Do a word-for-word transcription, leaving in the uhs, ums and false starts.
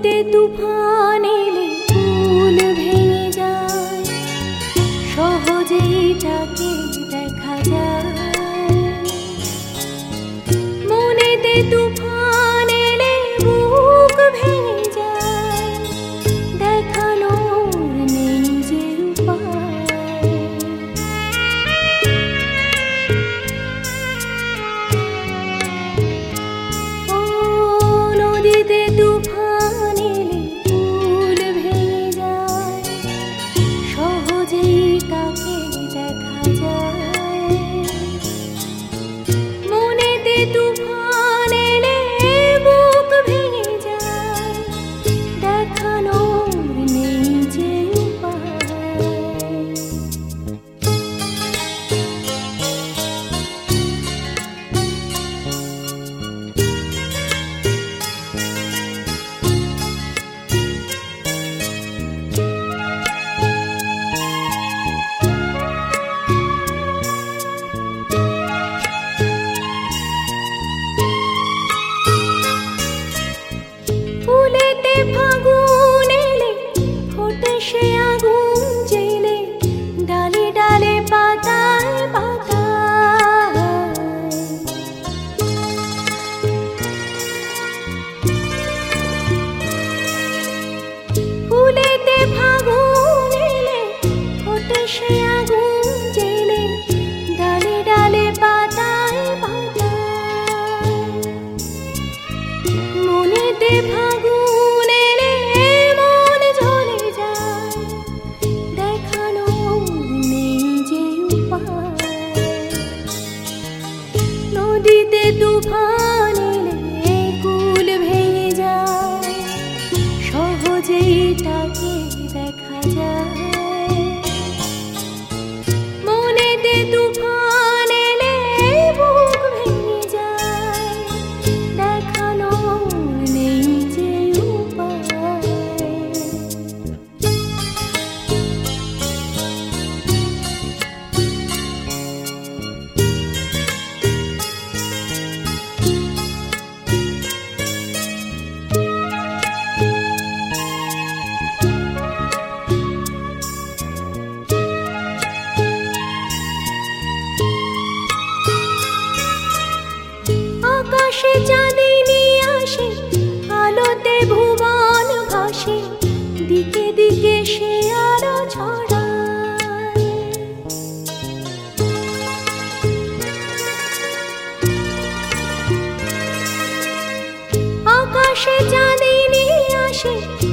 নদীতে তুফান এলে ফুল ভেঙে যায়, সহজেই তাকে দেখা যায়। মনেতে তুফান এলে বুক ভেঙে যায়, দেখানোর নেই যে উপায়। ও নদীতে তুফান এলে ফুল ভেঙে যায়, সহজেই তাকে দেখা যায়। মনেতে তুফান এলে বুক ভেঙে যায়, দেখানোর নেই যে উপায়। ফুলেতে ফাগুন এলে ফোটে সে আগুন জেলে, ডালে ডালে পাতায় পাতায়। ফুলেতে ফাগুন এলে ফোটে সে আগুন জেলে, ডালে ডালে পাতায় পাতায়। মনেতে ফাগুন এলে মন জ্বলে যায়, দেখানোর নেই যে উপায়। নদীতে তুফান এলে কুল ভেঙে যায়, সহজেই তাকে দেখা যায়। মনেতে তুফান এলে বুক ভেঙে যায়, দেখানোর নেই যে উপায়। আকাশে চাঁদিনী আসে, আলোতে ভুবন ভাসে, দিকে দিকে সে আলো ছড়ায়। আকাশে চাঁদিনী আসে,